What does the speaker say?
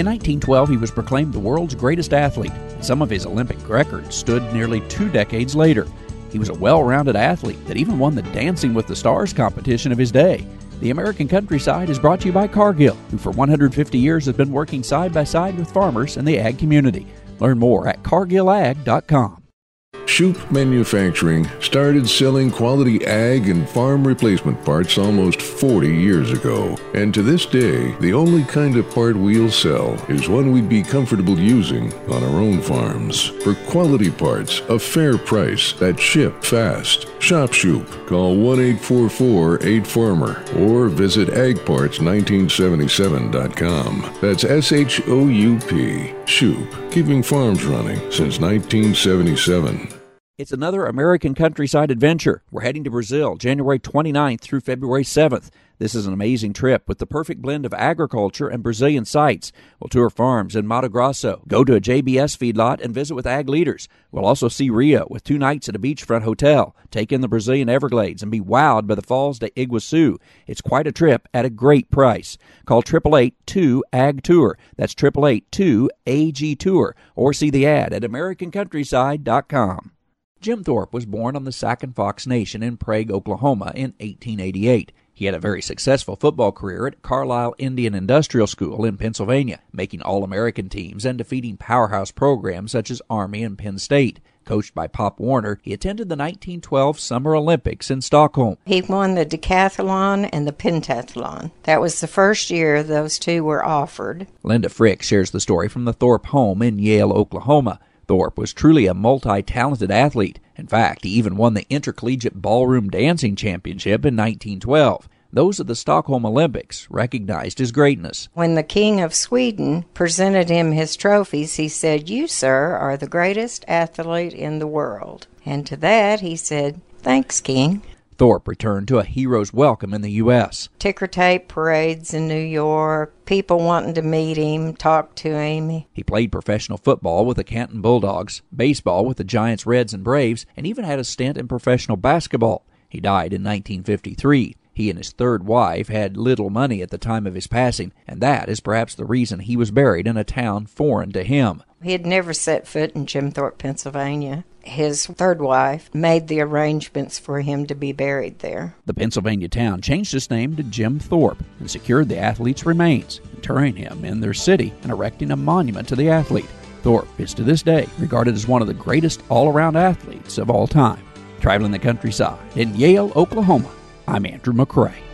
In 1912, he was proclaimed the world's greatest athlete. Some of his Olympic records stood nearly 2 decades later. He was a well-rounded athlete that even won the Dancing with the Stars competition of his day. The American Countryside is brought to you by Cargill, who for 150 years has been working side by side with farmers in the ag community. Learn more at cargillag.com. Shoup Manufacturing started selling quality ag and farm replacement parts almost 40 years ago. And to this day, the only kind of part we'll sell is one we'd be comfortable using on our own farms. For quality parts, a fair price that ship fast. Shop Shoup. Call 1-844-8FARMER or visit agparts1977.com. That's SHOUP. Shoup. Keeping farms running since 1977. It's another American Countryside adventure. We're heading to Brazil, January 29th through February 7th. This is an amazing trip with the perfect blend of agriculture and Brazilian sites. We'll tour farms in Mato Grosso, go to a JBS feedlot, and visit with ag leaders. We'll also see Rio with 2 nights at a beachfront hotel, take in the Brazilian Everglades, and be wowed by the Falls de Iguaçu. It's quite a trip at a great price. Call 888-2-AG-TOUR. That's 888-2-AG-TOUR. Or see the ad at AmericanCountryside.com. Jim Thorpe was born on the Sac and Fox Nation in Prague, Oklahoma in 1888. He had a very successful football career at Carlisle Indian Industrial School in Pennsylvania, making All-American teams and defeating powerhouse programs such as Army and Penn State. Coached by Pop Warner, he attended the 1912 Summer Olympics in Stockholm. He won the decathlon and the pentathlon. That was the first year those two were offered. Linda Frick shares the story from the Thorpe home in Yale, Oklahoma. Thorpe was truly a multi-talented athlete. In fact, he even won the Intercollegiate Ballroom Dancing Championship in 1912. Those at the Stockholm Olympics recognized his greatness. When the King of Sweden presented him his trophies, he said, "You, sir, are the greatest athlete in the world." And to that he said, "Thanks, King." Thorpe returned to a hero's welcome in the U.S. Ticker tape parades in New York, people wanting to meet him, talk to him. He played professional football with the Canton Bulldogs, baseball with the Giants, Reds, and Braves, and even had a stint in professional basketball. He died in 1953. He and his third wife had little money at the time of his passing, and that is perhaps the reason he was buried in a town foreign to him. He had never set foot in Jim Thorpe, Pennsylvania. His third wife made the arrangements for him to be buried there. The Pennsylvania town changed its name to Jim Thorpe and secured the athlete's remains, interring him in their city and erecting a monument to the athlete. Thorpe is to this day regarded as one of the greatest all-around athletes of all time. Traveling the countryside in Yale, Oklahoma, I'm Andrew McCrae.